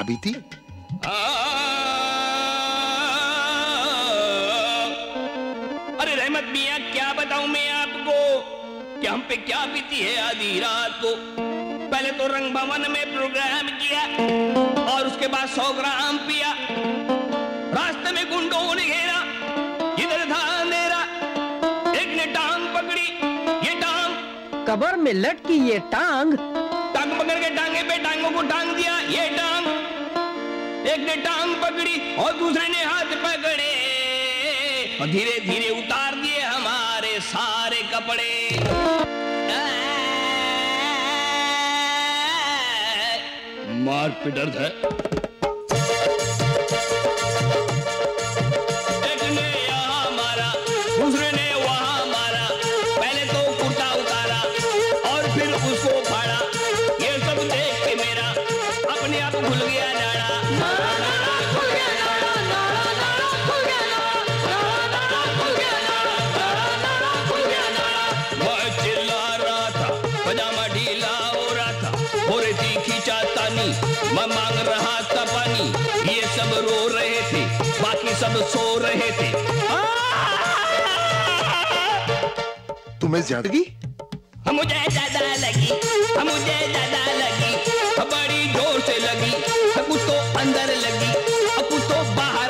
बीती? अरे रहमत मियां, क्या बताऊं मैं आपको कि हम पे क्या बीती है आधी रात को। पहले तो रंग भवन में प्रोग्राम किया और उसके बाद 100 ग्राम पिया। रास्ते में गुंडों ने घेरा, इधर था अंधेरा, एक ने टांग पकड़ी, ये टांग कबर में लटकी ये टांग पकड़ के टांगे पे टांगों को टांग दिया, ये टांग। एक ने टांग पकड़ी और दूसरे ने हाथ पकड़े और धीरे धीरे उतार दिए हमारे सारे कपड़े। मार पिटर्स है। एक ने यहाँ मारा, दूसरे ने वहां मारा। पहले तो कुर्ता उतारा और फिर उसको फाड़ा। ये सब देख के मेरा अपने आप खुल गया नाड़ा। मैं चिल्ला रहा था, पजामा ढीला हो रहा था, हो रही थी खींचातानी, मैं मांग रहा था पानी। ये सब रो रहे थे, बाकी सब सो रहे थे। तुम्हें ज्यादा लगी? मुझे ज्यादा लगी, मुझे ज्यादा लगी, बड़ी जोर से लगी। कुछ तो अंदर लगी, कुछ तो बाहर